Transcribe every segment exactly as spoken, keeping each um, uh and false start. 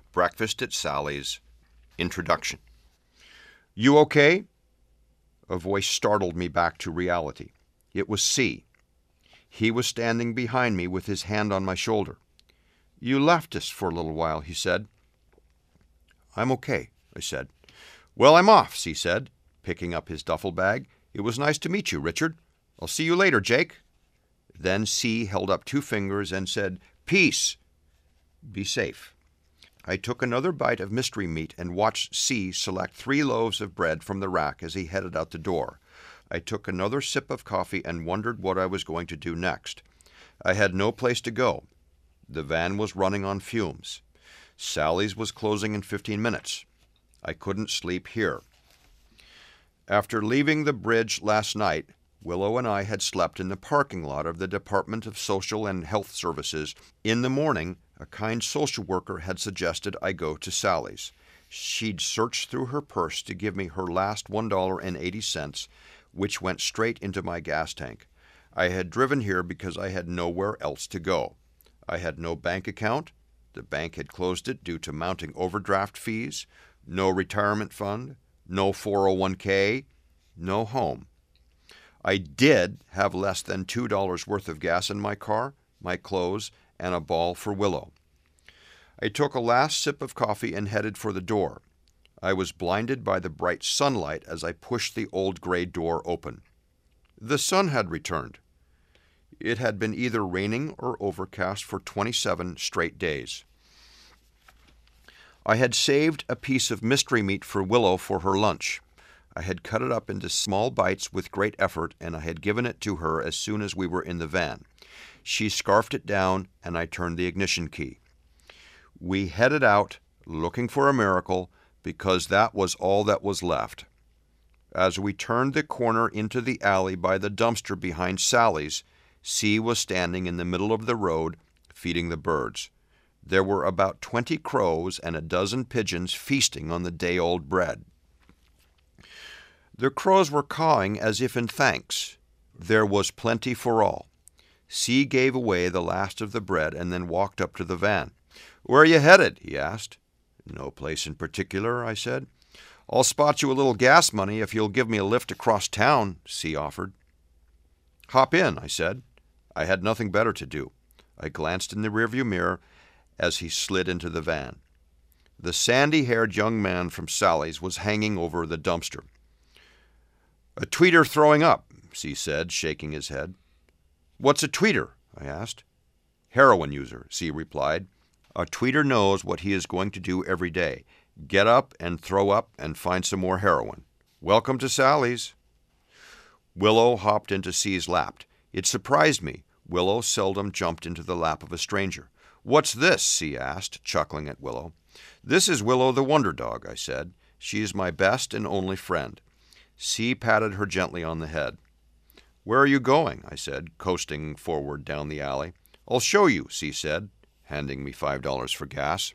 Breakfast at Sally's. Introduction. "You okay?" A voice startled me back to reality. It was C. He was standing behind me with his hand on my shoulder. "You left us for a little while," he said. "I'm okay," I said. "Well, I'm off," C said, picking up his duffel bag. "It was nice to meet you, Richard. I'll see you later, Jake." Then C held up two fingers and said, "Peace. Be safe." I took another bite of mystery meat and watched C select three loaves of bread from the rack as he headed out the door. I took another sip of coffee and wondered what I was going to do next. I had no place to go. The van was running on fumes. Sally's was closing in fifteen minutes. I couldn't sleep here. After leaving the bridge last night, Willow and I had slept in the parking lot of the Department of Social and Health Services. In the morning, a kind social worker had suggested I go to Sally's. She'd searched through her purse to give me her last one dollar and eighty cents, which went straight into my gas tank. I had driven here because I had nowhere else to go. I had no bank account. The bank had closed it due to mounting overdraft fees. No retirement fund. No four oh one k. No home. I did have less than two dollars worth of gas in my car, my clothes, and a ball for Willow. I took a last sip of coffee and headed for the door. I was blinded by the bright sunlight as I pushed the old gray door open. The sun had returned. It had been either raining or overcast for twenty-seven straight days. I had saved a piece of mystery meat for Willow for her lunch. I had cut it up into small bites with great effort, and I had given it to her as soon as we were in the van. She scarfed it down, and I turned the ignition key. We headed out, looking for a miracle, because that was all that was left. As we turned the corner into the alley by the dumpster behind Sally's, C was standing in the middle of the road, feeding the birds. There were about twenty crows and a dozen pigeons feasting on the day-old bread. The crows were cawing as if in thanks. There was plenty for all. C gave away the last of the bread and then walked up to the van. "Where are you headed?" he asked. "No place in particular," I said. "I'll spot you a little gas money if you'll give me a lift across town," C offered. "Hop in," I said. I had nothing better to do. I glanced in the rearview mirror as he slid into the van. The sandy-haired young man from Sally's was hanging over the dumpster. "A tweeter throwing up," C said, shaking his head. "What's a tweeter?" I asked. "Heroin user," C replied. "A tweeter knows what he is going to do every day. Get up and throw up and find some more heroin. Welcome to Sally's." Willow hopped into C's lap. It surprised me. Willow seldom jumped into the lap of a stranger. "What's this?" C asked, chuckling at Willow. "This is Willow the Wonder Dog," I said. "She is my best and only friend." C patted her gently on the head. "Where are you going?" I said, coasting forward down the alley. "I'll show you," C said, handing me five dollars for gas.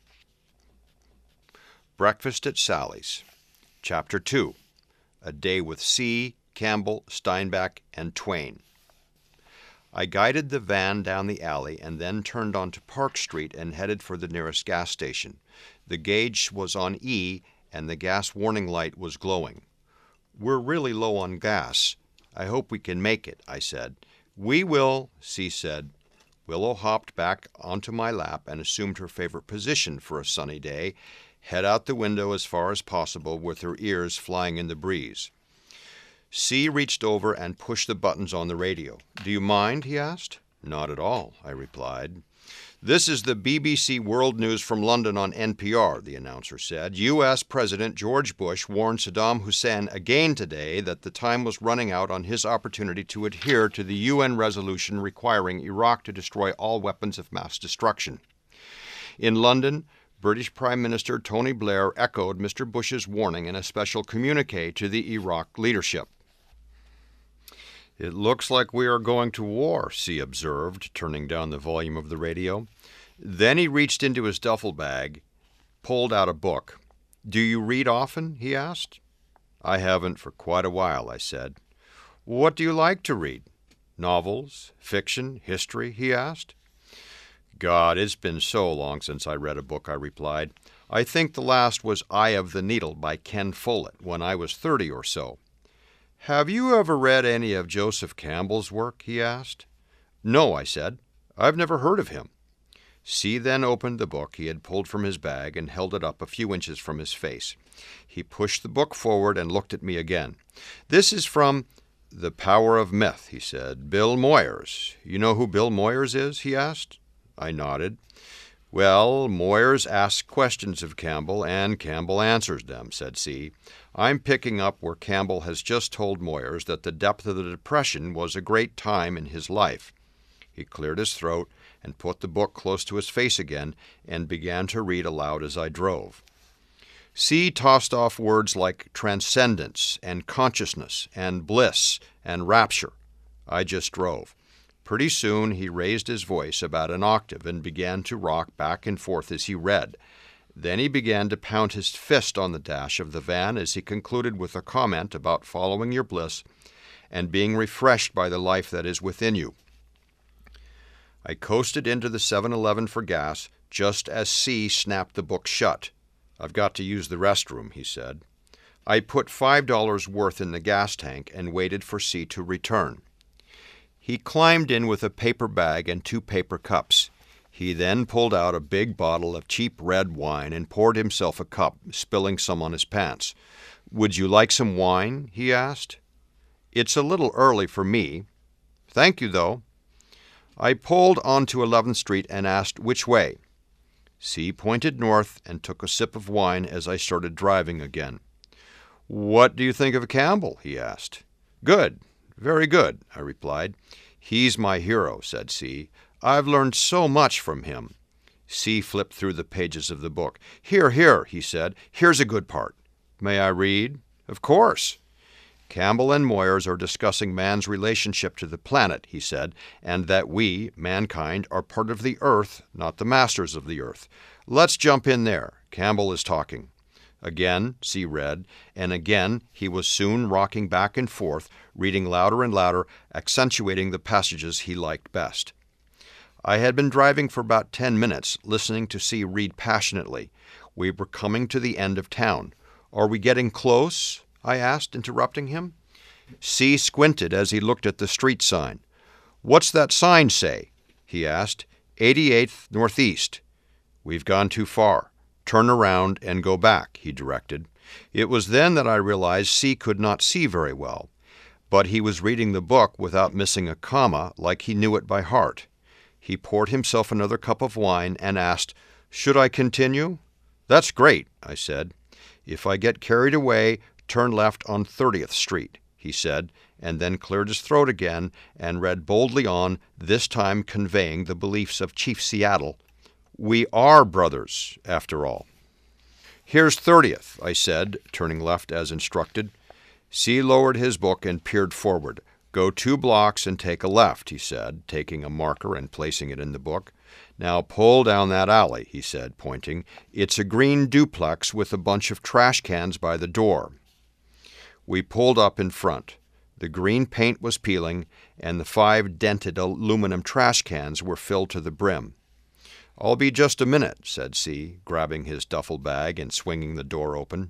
Breakfast at Sally's. Chapter two. A Day with C, Campbell, Steinbeck, and Twain. I guided the van down the alley and then turned onto Park Street and headed for the nearest gas station. The gauge was on E, and the gas warning light was glowing. "We're really low on gas. I hope we can make it," I said. "We will," C said. Willow hopped back onto my lap and assumed her favorite position for a sunny day, head out the window as far as possible with her ears flying in the breeze. C reached over and pushed the buttons on the radio. "Do you mind?" he asked. "Not at all," I replied. "This is the B B C World News from London on N P R, the announcer said. U S President George Bush warned Saddam Hussein again today that the time was running out on his opportunity to adhere to the U N resolution requiring Iraq to destroy all weapons of mass destruction. In London, British Prime Minister Tony Blair echoed Mister Bush's warning in a special communique to the Iraq leadership. "It looks like we are going to war," C observed, turning down the volume of the radio. Then he reached into his duffel bag, pulled out a book. "Do you read often?" he asked. "I haven't for quite a while," I said. "What do you like to read? Novels, fiction, history?" he asked. God, it's been so long since I read a book, I replied. I think the last was Eye of the Needle by Ken Follett when I was thirty or so. Have you ever read any of Joseph Campbell's work? He asked. No, I said. I've never heard of him. C then opened the book he had pulled from his bag and held it up a few inches from his face. He pushed the book forward and looked at me again. This is from The Power of Myth, he said. Bill Moyers. You know who Bill Moyers is? He asked. I nodded. Well, Moyers asks questions of Campbell, and Campbell answers them, said C. I'm picking up where Campbell has just told Moyers that the depth of the Depression was a great time in his life. He cleared his throat and put the book close to his face again and began to read aloud as I drove. C tossed off words like transcendence and consciousness and bliss and rapture. I just drove. Pretty soon he raised his voice about an octave and began to rock back and forth as he read. Then he began to pound his fist on the dash of the van as he concluded with a comment about following your bliss and being refreshed by the life that is within you. I coasted into the seven eleven for gas just as C snapped the book shut. I've got to use the restroom, he said. I put five dollars worth in the gas tank and waited for C to return. He climbed in with a paper bag and two paper cups. He then pulled out a big bottle of cheap red wine and poured himself a cup, spilling some on his pants. Would you like some wine? He asked. It's a little early for me. Thank you, though. I pulled onto eleventh Street and asked which way. C pointed north and took a sip of wine as I started driving again. What do you think of Campbell? He asked. Good. Very good, I replied. He's my hero, said C. I've learned so much from him. C flipped through the pages of the book. Here, here, he said. Here's a good part. May I read? Of course. Campbell and Moyers are discussing man's relationship to the planet, he said, and that we, mankind, are part of the earth, not the masters of the earth. Let's jump in there. Campbell is talking. Again, C read, and again he was soon rocking back and forth, reading louder and louder, accentuating the passages he liked best. I had been driving for about ten minutes, listening to C read passionately. We were coming to the end of town. Are we getting close? I asked, interrupting him. C squinted as he looked at the street sign. What's that sign say? He asked. eighty-eighth Northeast. We've gone too far. Turn around and go back, he directed. It was then that I realized C could not see very well, but he was reading the book without missing a comma, like he knew it by heart. He poured himself another cup of wine and asked, Should I continue? That's great, I said. If I get carried away, turn left on thirtieth Street, he said, and then cleared his throat again and read boldly on, this time conveying the beliefs of Chief Seattle. We are brothers, after all. Here's thirtieth, I said, turning left as instructed. C lowered his book and peered forward. Go two blocks and take a left, he said, taking a marker and placing it in the book. Now pull down that alley, he said, pointing. It's a green duplex with a bunch of trash cans by the door. We pulled up in front. The green paint was peeling, and the five dented aluminum trash cans were filled to the brim. I'll be just a minute, said C, grabbing his duffel bag and swinging the door open.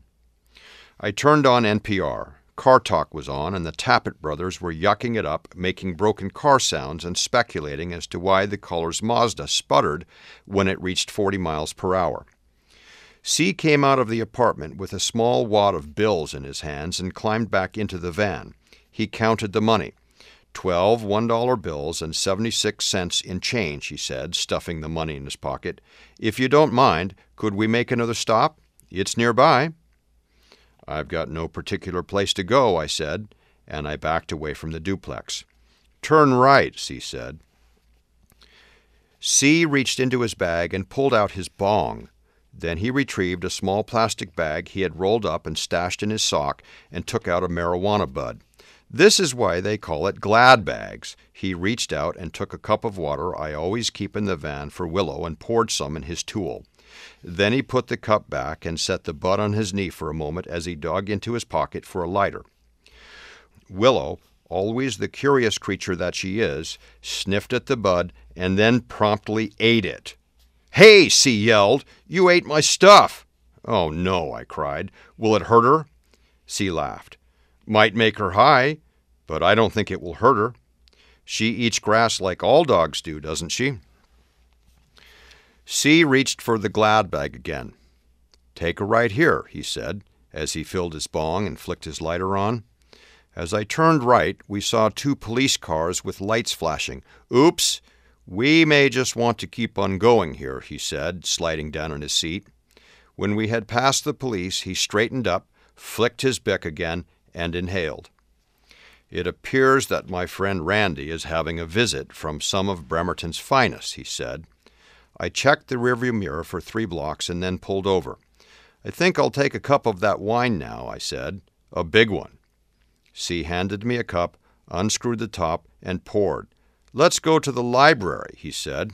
I turned on N P R. Car Talk was on, and the Tappet brothers were yucking it up, making broken car sounds and speculating as to why the caller's Mazda sputtered when it reached forty miles per hour. C came out of the apartment with a small wad of bills in his hands and climbed back into the van. He counted the money. Twelve one-dollar bills and seventy-six cents in change, he said, stuffing the money in his pocket. If you don't mind, could we make another stop? It's nearby. I've got no particular place to go, I said, and I backed away from the duplex. Turn right, C said. C reached into his bag and pulled out his bong. Then he retrieved a small plastic bag he had rolled up and stashed in his sock and took out a marijuana bud. This is why they call it glad bags. He reached out and took a cup of water I always keep in the van for Willow and poured some in his tool. Then he put the cup back and set the bud on his knee for a moment as he dug into his pocket for a lighter. Willow, always the curious creature that she is, sniffed at the bud and then promptly ate it. "Hey," C yelled, "you ate my stuff." "Oh, no," I cried. "Will it hurt her?" C laughed. "Might make her high, but I don't think it will hurt her. She eats grass like all dogs do, doesn't she?" C reached for the Glad bag again. "Take her right here," he said, as he filled his bong and flicked his lighter on. As I turned right, we saw two police cars with lights flashing. "Oops, we may just want to keep on going here," he said, sliding down in his seat. When we had passed the police, he straightened up, flicked his Bic again, and inhaled. "It appears that my friend Randy is having a visit from some of Bremerton's finest," he said. I checked the rearview mirror for three blocks and then pulled over. "I think I'll take a cup of that wine now," I said. "A big one." C handed me a cup, unscrewed the top, and poured. "Let's go to the library," he said.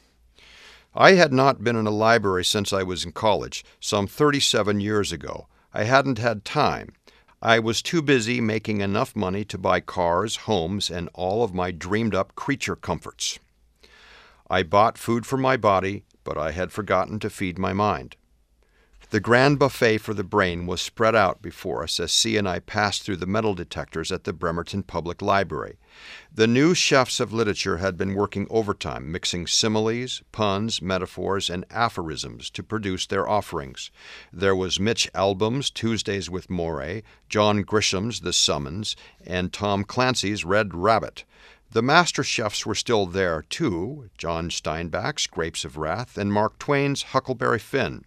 I had not been in a library since I was in college, some thirty-seven years ago. I hadn't had time. I was too busy making enough money to buy cars, homes, and all of my dreamed-up creature comforts. I bought food for my body, but I had forgotten to feed my mind. The grand buffet for the brain was spread out before us as C and I passed through the metal detectors at the Bremerton Public Library. The new chefs of literature had been working overtime, mixing similes, puns, metaphors, and aphorisms to produce their offerings. There was Mitch Albom's Tuesdays with Morey, John Grisham's The Summons, and Tom Clancy's Red Rabbit. The master chefs were still there, too, John Steinbeck's Grapes of Wrath and Mark Twain's Huckleberry Finn.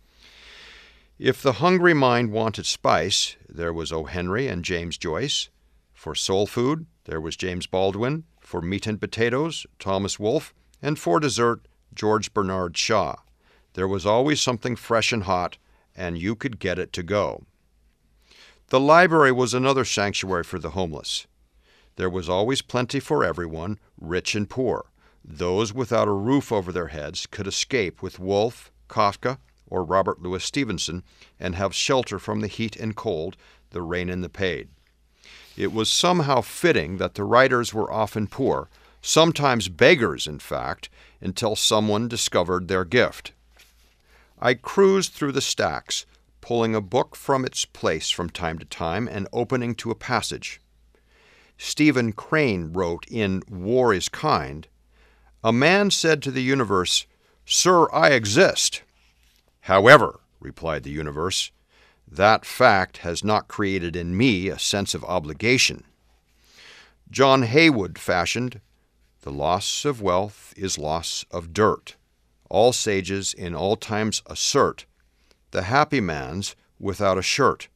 If the hungry mind wanted spice, there was O. Henry and James Joyce. For soul food, there was James Baldwin. For meat and potatoes, Thomas Wolfe. And for dessert, George Bernard Shaw. There was always something fresh and hot, and you could get it to go. The library was another sanctuary for the homeless. There was always plenty for everyone, rich and poor. Those without a roof over their heads could escape with Woolf, Kafka, or Robert Louis Stevenson and have shelter from the heat and cold, the rain and the pain. It was somehow fitting that the writers were often poor, sometimes beggars, in fact, until someone discovered their gift. I cruised through the stacks, pulling a book from its place from time to time and opening to a passage. Stephen Crane wrote in War is Kind, "A man said to the universe, 'Sir, I exist.' 'However,' replied the universe, 'that fact has not created in me a sense of obligation.'" John Haywood fashioned, "The loss of wealth is loss of dirt. All sages in all times assert, the happy man's without a shirt."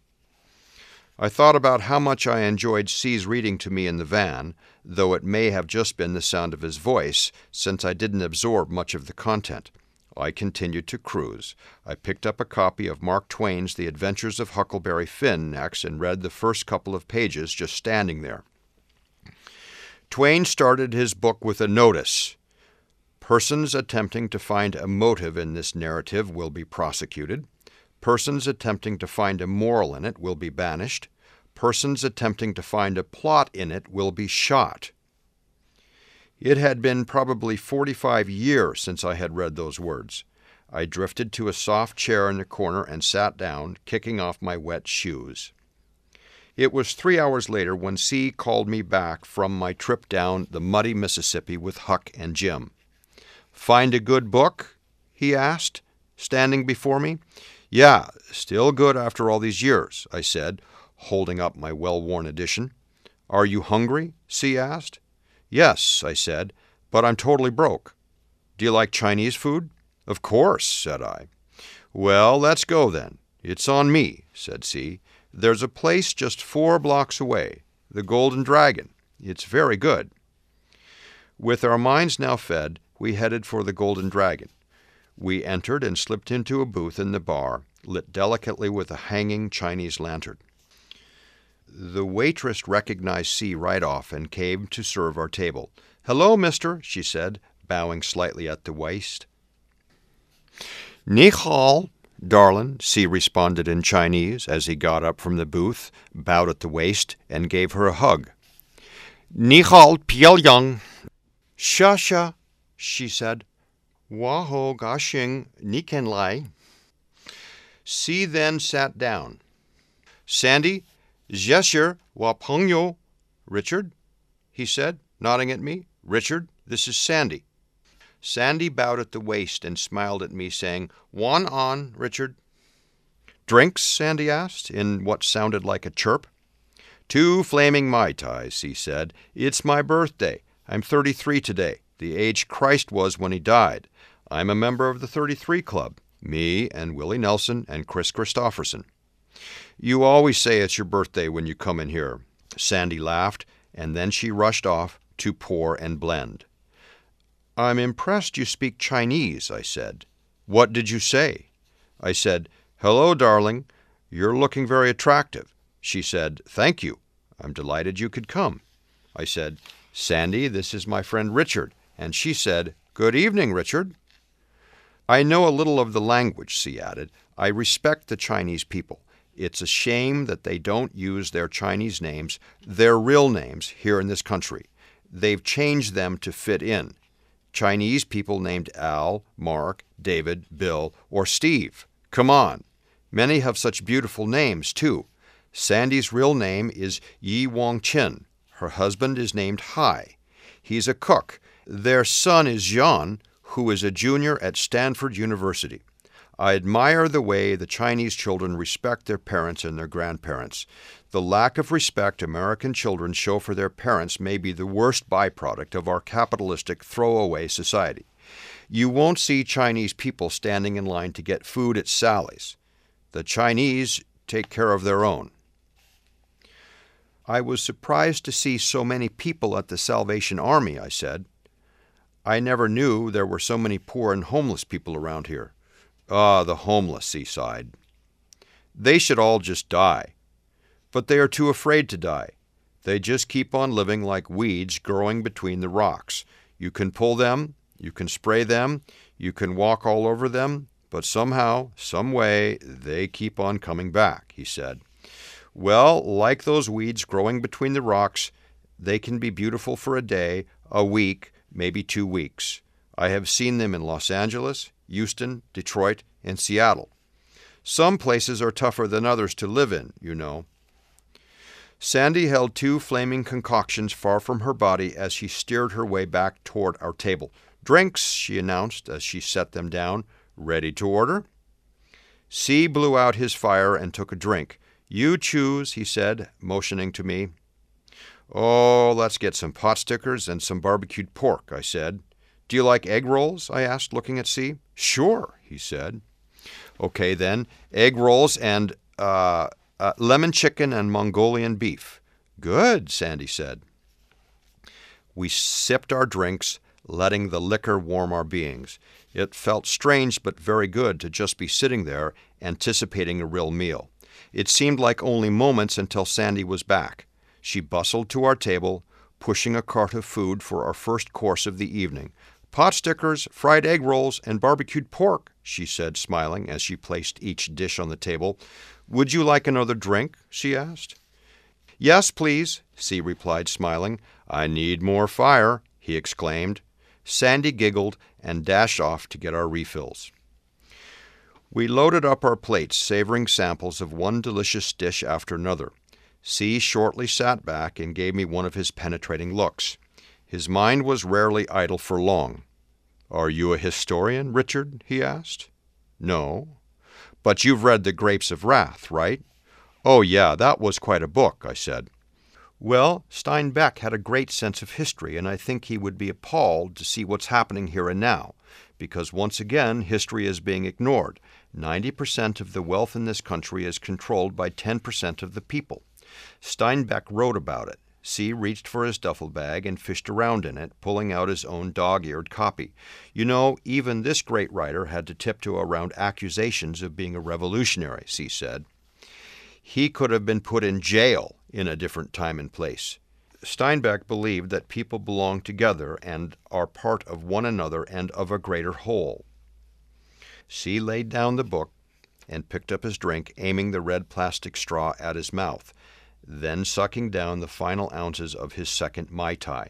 I thought about how much I enjoyed C's reading to me in the van, though it may have just been the sound of his voice, since I didn't absorb much of the content. I continued to cruise. I picked up a copy of Mark Twain's The Adventures of Huckleberry Finn next and read the first couple of pages just standing there. Twain started his book with a notice. Persons attempting to find a motive in this narrative will be prosecuted. Persons attempting to find a moral in it will be banished. Persons attempting to find a plot in it will be shot. It had been probably forty-five years since I had read those words. I drifted to a soft chair in the corner and sat down, kicking off my wet shoes. It was three hours later when C called me back from my trip down the muddy Mississippi with Huck and Jim. "Find a good book?" he asked, standing before me. "Yeah, still good after all these years," I said, holding up my well-worn edition. "Are you hungry?" C asked. "Yes," I said, "but I'm totally broke." "Do you like Chinese food?" "Of course," said I. "Well, let's go then. It's on me," said C. "There's a place just four blocks away, the Golden Dragon. It's very good." With our minds now fed, we headed for the Golden Dragon. We entered and slipped into a booth in the bar, lit delicately with a hanging Chinese lantern. The waitress recognized C right off and came to serve our table. "Hello, mister," she said, bowing slightly at the waist. "Ni hao, darling," C responded in Chinese as he got up from the booth, bowed at the waist, and gave her a hug. "Ni hao, Pyongyang." Sha-sha, she said. Waho gashing niken lai. C then sat down. Sandy, zhesher wa pengyo. Richard, he said, nodding at me. Richard, this is Sandy. Sandy bowed at the waist and smiled at me, saying, Wan on, Richard. Drinks? Sandy asked, in what sounded like a chirp. Two flaming Mai Tais, he said. It's my birthday. I'm thirty-three today, the age Christ was when he died. I'm a member of the thirty-three Club, me and Willie Nelson and Chris Christopherson. You always say it's your birthday when you come in here. Sandy laughed, and then she rushed off to pour and blend. I'm impressed you speak Chinese, I said. What did you say? I said, Hello, darling. You're looking very attractive. She said, Thank you. I'm delighted you could come. I said, Sandy, this is my friend Richard. And she said, Good evening, Richard. I know a little of the language, she added. I respect the Chinese people. It's a shame that they don't use their Chinese names, their real names, here in this country. They've changed them to fit in. Chinese people named Al, Mark, David, Bill, or Steve. Come on. Many have such beautiful names, too. Sandy's real name is Yi Wong Chin. Her husband is named Hai. He's a cook. Their son is John, who is a junior at Stanford University. I admire the way the Chinese children respect their parents and their grandparents. The lack of respect American children show for their parents may be the worst byproduct of our capitalistic throwaway society. You won't see Chinese people standing in line to get food at Sally's. The Chinese take care of their own. I was surprised to see so many people at the Salvation Army, I said. I never knew there were so many poor and homeless people around here. Ah, the homeless, he sighed. They should all just die. But they are too afraid to die. They just keep on living like weeds growing between the rocks. You can pull them, you can spray them, you can walk all over them, but somehow, some way, they keep on coming back, he said. Well, like those weeds growing between the rocks, they can be beautiful for a day, a week, maybe two weeks. I have seen them in Los Angeles, Houston, Detroit, and Seattle. Some places are tougher than others to live in, you know. Sandy held two flaming concoctions far from her body as she steered her way back toward our table. Drinks, she announced as she set them down. Ready to order? C blew out his fire and took a drink. You choose, he said, motioning to me. Oh, let's get some pot stickers and some barbecued pork, I said. Do you like egg rolls? I asked, looking at C. Sure, he said. Okay, then, egg rolls and uh, uh, lemon chicken and Mongolian beef. Good, Sandy said. We sipped our drinks, letting the liquor warm our beings. It felt strange but very good to just be sitting there, anticipating a real meal. It seemed like only moments until Sandy was back. She bustled to our table, pushing a cart of food for our first course of the evening. Pot stickers, fried egg rolls, and barbecued pork, she said, smiling as she placed each dish on the table. Would you like another drink? She asked. Yes, please, C replied, smiling. I need more fire, he exclaimed. Sandy giggled and dashed off to get our refills. We loaded up our plates, savoring samples of one delicious dish after another. C shortly sat back and gave me one of his penetrating looks. His mind was rarely idle for long. Are you a historian, Richard? He asked. No. But you've read The Grapes of Wrath, right? Oh, yeah, that was quite a book, I said. Well, Steinbeck had a great sense of history, and I think he would be appalled to see what's happening here and now, because once again, history is being ignored. ninety percent of the wealth in this country is controlled by ten percent of the people. Steinbeck wrote about it. C reached for his duffel bag and fished around in it, pulling out his own dog-eared copy. You know, even this great writer had to tiptoe around accusations of being a revolutionary, C said. He could have been put in jail in a different time and place. Steinbeck believed that people belong together and are part of one another and of a greater whole. C laid down the book and picked up his drink, aiming the red plastic straw at his mouth, then sucking down the final ounces of his second Mai Tai.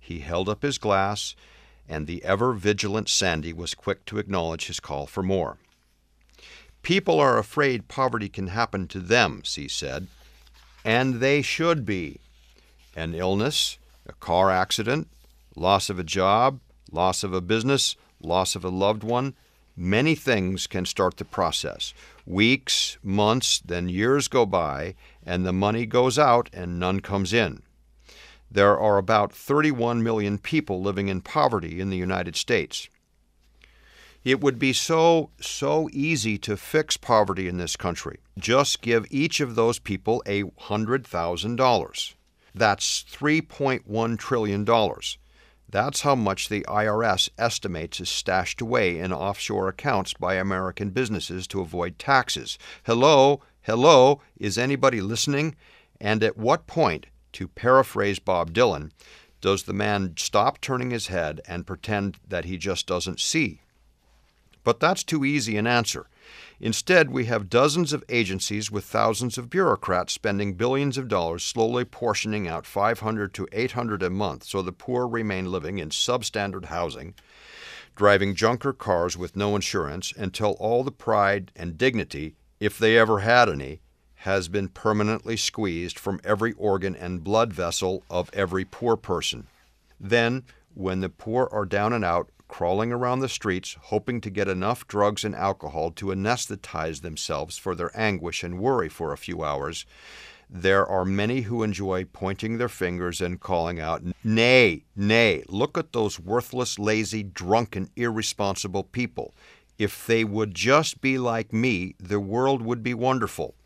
He held up his glass, and the ever-vigilant Sandy was quick to acknowledge his call for more. People are afraid poverty can happen to them, C said, and they should be. An illness, a car accident, loss of a job, loss of a business, loss of a loved one, many things can start the process. Weeks, months, then years go by, and the money goes out and none comes in. There are about thirty-one million people living in poverty in the United States. It would be so, so easy to fix poverty in this country. Just give each of those people a one hundred thousand dollars. That's three point one trillion dollars. That's how much the I R S estimates is stashed away in offshore accounts by American businesses to avoid taxes. Hello, hello, is anybody listening? And at what point, to paraphrase Bob Dylan, does the man stop turning his head and pretend that he just doesn't see? But that's too easy an answer. Instead, we have dozens of agencies with thousands of bureaucrats spending billions of dollars slowly portioning out five hundred to eight hundred a month so the poor remain living in substandard housing, driving junker cars with no insurance until all the pride and dignity, if they ever had any, has been permanently squeezed from every organ and blood vessel of every poor person. Then, when the poor are down and out, crawling around the streets, hoping to get enough drugs and alcohol to anesthetize themselves for their anguish and worry for a few hours, there are many who enjoy pointing their fingers and calling out, "Nay, nay, look at those worthless, lazy, drunken, irresponsible people. If they would just be like me, the world would be wonderful."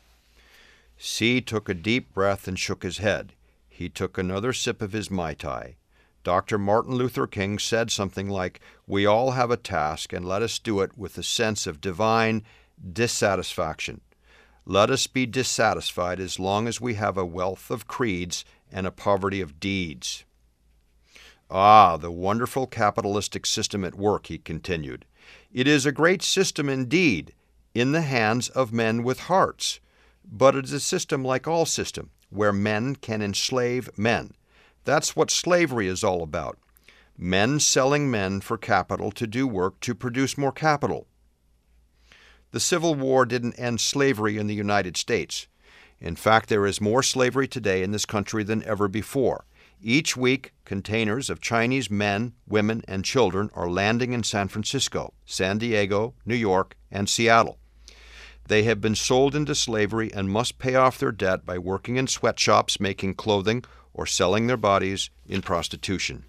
C took a deep breath and shook his head. He took another sip of his Mai Tai. Doctor Martin Luther King said something like, "We all have a task, and let us do it with a sense of divine dissatisfaction. Let us be dissatisfied as long as we have a wealth of creeds and a poverty of deeds." Ah, the wonderful capitalistic system at work, he continued. It is a great system indeed, in the hands of men with hearts. But it is a system like all system, where men can enslave men. That's what slavery is all about. Men selling men for capital to do work to produce more capital. The Civil War didn't end slavery in the United States. In fact, there is more slavery today in this country than ever before. Each week, containers of Chinese men, women, and children are landing in San Francisco, San Diego, New York, and Seattle. They have been sold into slavery and must pay off their debt by working in sweatshops making clothing or selling their bodies in prostitution.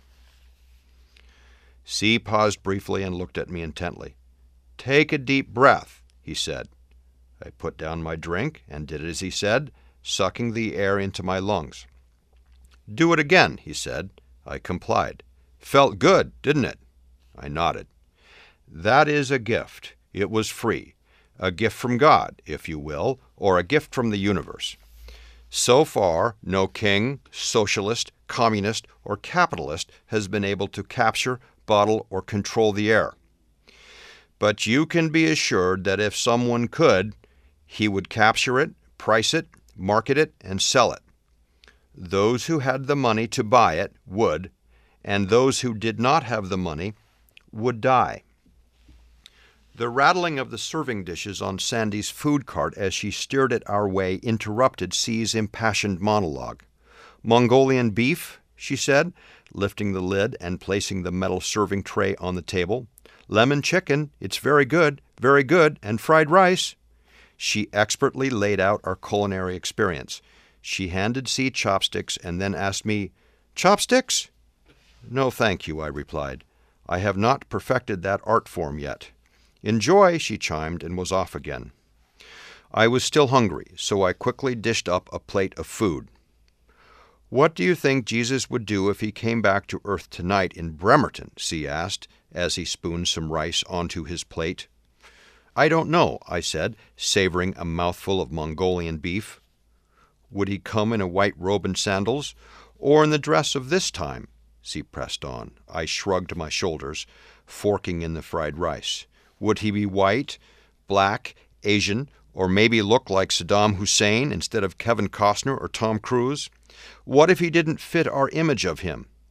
C paused briefly and looked at me intently. "Take a deep breath," he said. I put down my drink and did as he said, sucking the air into my lungs. "Do it again," he said. I complied. "Felt good, didn't it?" I nodded. "That is a gift. It was free. A gift from God, if you will, or a gift from the universe. So far, no king, socialist, communist, or capitalist has been able to capture, bottle, or control the air. But you can be assured that if someone could, he would capture it, price it, market it, and sell it. Those who had the money to buy it would, and those who did not have the money would die." The rattling of the serving dishes on Sandy's food cart as she steered it our way interrupted C's impassioned monologue. "Mongolian beef," she said, lifting the lid and placing the metal serving tray on the table. "Lemon chicken, it's very good, very good, and fried rice." She expertly laid out our culinary experience. She handed C chopsticks and then asked me, "Chopsticks?" "No, thank you," I replied. "I have not perfected that art form yet." "Enjoy," she chimed and was off again. I was still hungry, so I quickly dished up a plate of food. "What do you think Jesus would do if he came back to Earth tonight in Bremerton?" C asked, as he spooned some rice onto his plate. "I don't know," I said, savoring a mouthful of Mongolian beef. "Would he come in a white robe and sandals, or in the dress of this time?" C pressed on. I shrugged my shoulders, forking in the fried rice. "Would he be white, black, Asian, or maybe look like Saddam Hussein instead of Kevin Costner or Tom Cruise? What if he didn't fit our image of him?"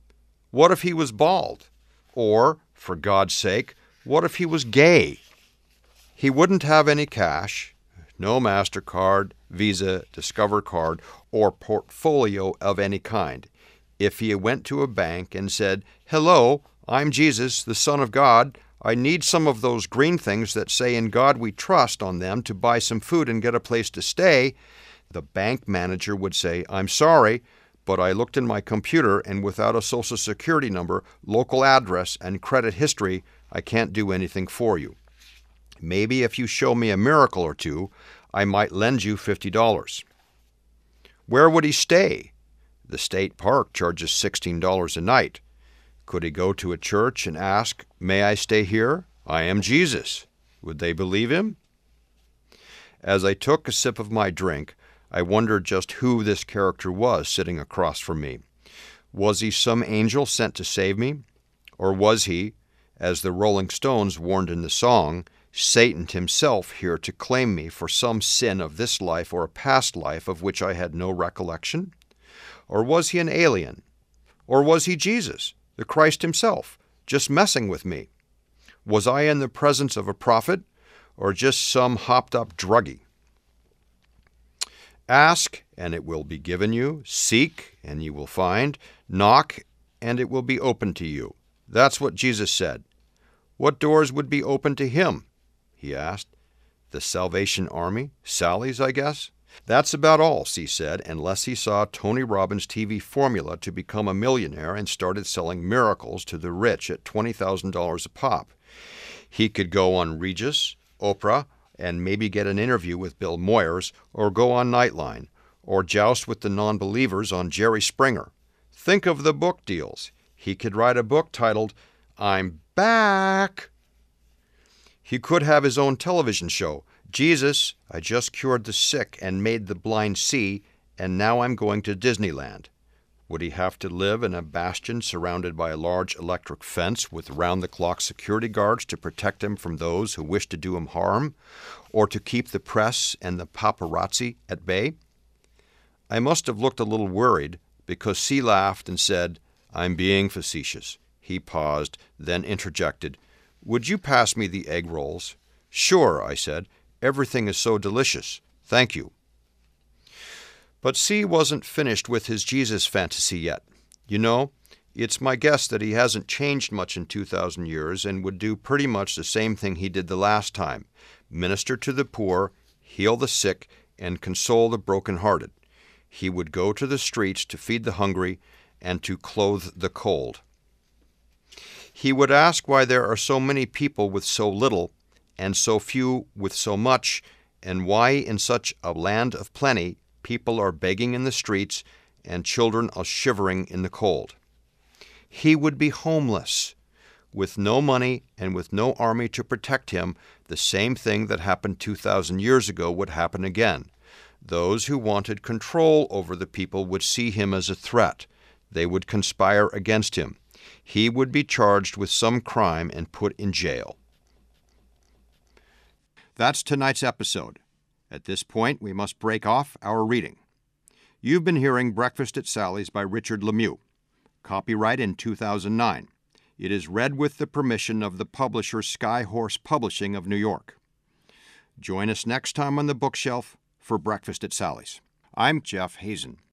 What if he was bald? Or, for God's sake, what if he was gay? He wouldn't have any cash, no MasterCard, Visa, Discover card, or portfolio of any kind. If he went to a bank and said, "Hello, I'm Jesus, the Son of God. I need some of those green things that say 'In God we trust' on them to buy some food and get a place to stay," the bank manager would say, "I'm sorry, but I looked in my computer and without a social security number, local address, and credit history, I can't do anything for you. Maybe if you show me a miracle or two, I might lend you fifty dollars. Where would he stay? The state park charges sixteen dollars a night. Could he go to a church and ask, "May I stay here? I am Jesus." Would they believe him? As I took a sip of my drink, I wondered just who this character was sitting across from me. Was he some angel sent to save me? Or was he, as the Rolling Stones warned in the song, Satan himself here to claim me for some sin of this life or a past life of which I had no recollection? Or was he an alien? Or was he Jesus, the Christ himself, just messing with me? Was I in the presence of a prophet or just some hopped-up druggie? Ask, and it will be given you. Seek, and you will find. Knock, and it will be opened to you. That's what Jesus said. What doors would be open to him? He asked. The Salvation Army? Sally's, I guess? That's about all, C said, unless he saw Tony Robbins' T V formula to become a millionaire and started selling miracles to the rich at twenty thousand dollars a pop. He could go on Regis, Oprah, and maybe get an interview with Bill Moyers, or go on Nightline, or joust with the non-believers on Jerry Springer. Think of the book deals. He could write a book titled, "I'm Back." He could have his own television show. Jesus, I just cured the sick and made the blind see, and now I'm going to Disneyland. Would he have to live in a bastion surrounded by a large electric fence with round-the-clock security guards to protect him from those who wish to do him harm, or to keep the press and the paparazzi at bay? I must have looked a little worried, because C laughed and said, "I'm being facetious." He paused, then interjected, "Would you pass me the egg rolls?" "Sure," I said. "Everything is so delicious. Thank you." But C wasn't finished with his Jesus fantasy yet. You know, it's my guess that he hasn't changed much in two thousand years and would do pretty much the same thing he did the last time: minister to the poor, heal the sick, and console the brokenhearted. He would go to the streets to feed the hungry and to clothe the cold. He would ask why there are so many people with so little and so few with so much, and why in such a land of plenty people are begging in the streets and children are shivering in the cold. He would be homeless. With no money and with no army to protect him, the same thing that happened two thousand years ago would happen again. Those who wanted control over the people would see him as a threat. They would conspire against him. He would be charged with some crime and put in jail. That's tonight's episode. At this point, we must break off our reading. You've been hearing Breakfast at Sally's by Richard Lemieux. Copyright in two thousand nine. It is read with the permission of the publisher Skyhorse Publishing of New York. Join us next time on the bookshelf for Breakfast at Sally's. I'm Jeff Hazen.